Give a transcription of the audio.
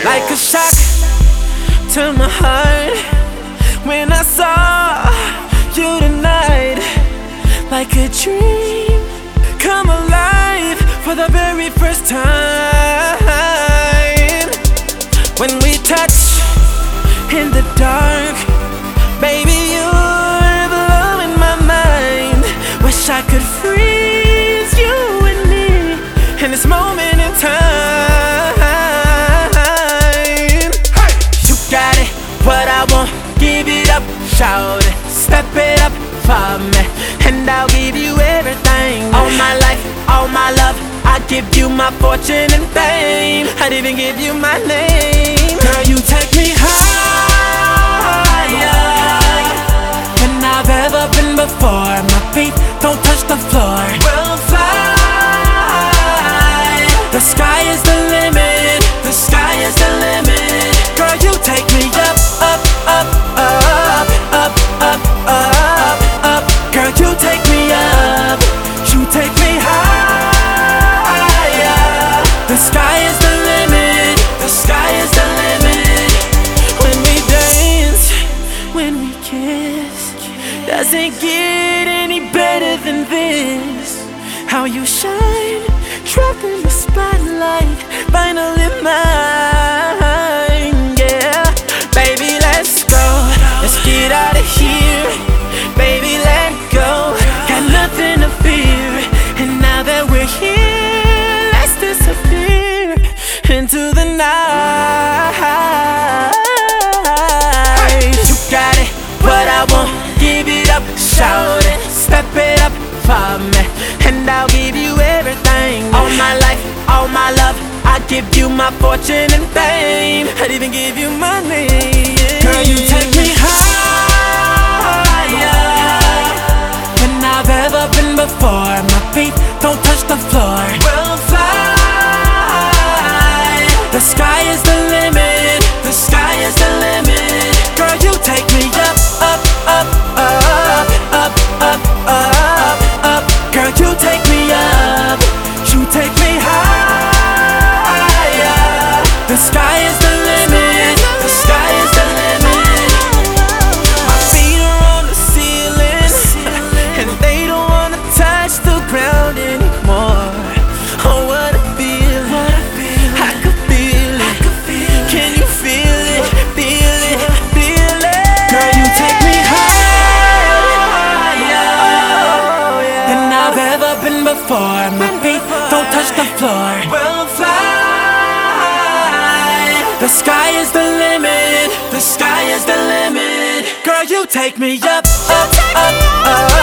Like a shock to my heart when I saw you tonight. Like a dream come alive for the very first time. When we touch in the dark, baby, you're blowing my mind. Wish I could freeze you and me in this moment in time. Hey! You got it, what I want, give it up, shout it, step it up for me, and I'll give you everything. All my life, all my love, I give you my fortune and fame. I'd even give you my name. Girl, you take me higher than I've ever been before. My feet don't touch the floor. We'll fly. The sky is the limit. The sky is the limit. Girl, you take me up, up, up, up, up, up, up, up. Girl, you take me up. You take me higher. The sky is the limit. The sky is the limit. When we dance, when we kiss, doesn't get any better than this. How you shine, trapped in the spotlight, finally mine, yeah. Baby, let's go, let's get out of here. Baby, let go, got nothing to fear. And now that we're here, let's disappear into the night. You got it, what I want, give it up, shout it, step it up for me, and I'll give you everything. All my life, all my love, I give you my fortune and fame. I'd even give you my name. Girl, you take me higher than I've ever been before. My feet don't touch the floor. We'll fly. The sky is the limit. The sky is the limit. Girl, you take me up, up, up, up, up, up, up, up. Girl, you take me up. You take me higher. The sky is the limit. The sky is the limit. My feet are on the ceiling, and they don't wanna touch the ground anymore. Oh, what a feeling. I could feel it. Can you feel it? Feel it, feel it. Girl, you take me higher than I've ever been before. My feet don't touch the floor. We'll fly. The sky is the limit. The sky is the limit. Girl, you take me up, up, up, up.